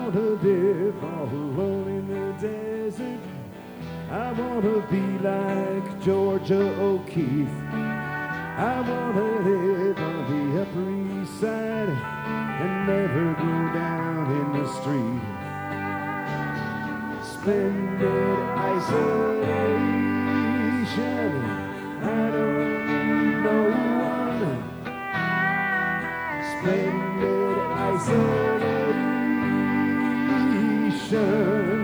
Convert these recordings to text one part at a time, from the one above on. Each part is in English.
want to live all alone in the desert. I want to be like Georgia O'Keeffe. I want to live on the Upper East Side and never go down in the street. Splendid isolation. I don't need no one. Splendid isolation.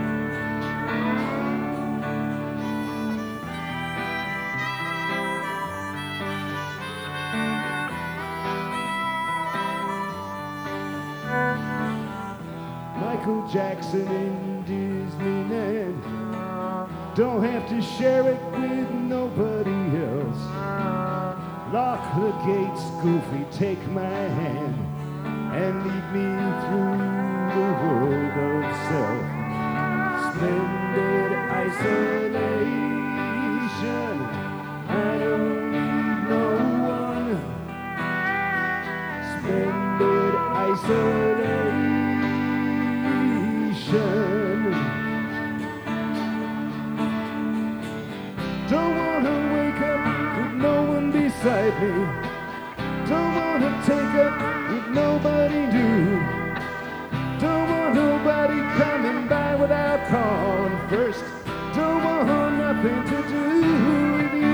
Michael Jackson in Disneyland. Don't have to share it with nobody else. Lock the gates, Goofy, take my hand and lead me through the world of self. Splendid isolation. I don't need no one. Splendid isolation. Don't want to wake up with no one beside me. Don't want to take up with nobody new. Don't want nobody coming by without calling first. Don't want nothing to do with you.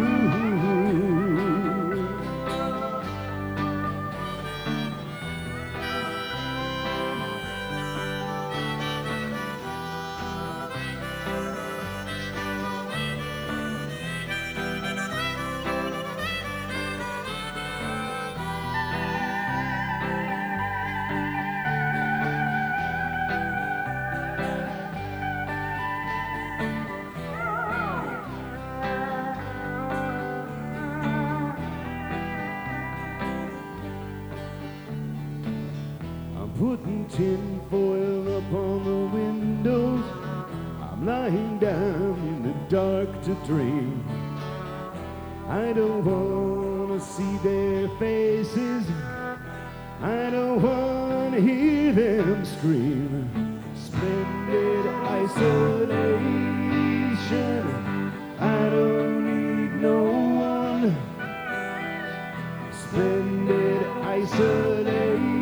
Putting tin foil up on the windows. I'm lying down in the dark to dream. I don't want to see their faces. I don't want to hear them scream. Splendid isolation. I don't need no one. Splendid isolation.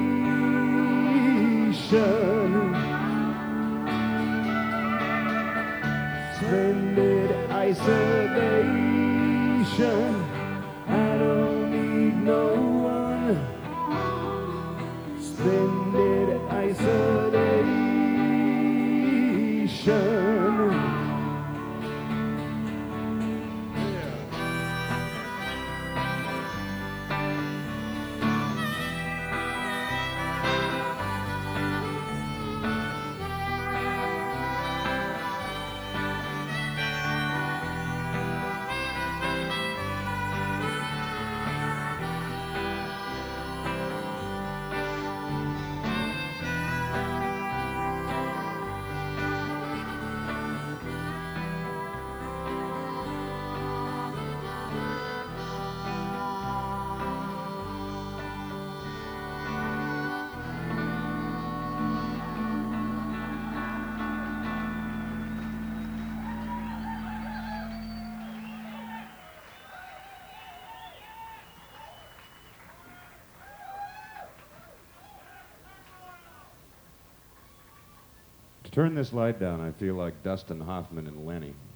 Splendid isolation. I don't need no one. Splendid isolation. To turn this light down, I feel like Dustin Hoffman and Lenny.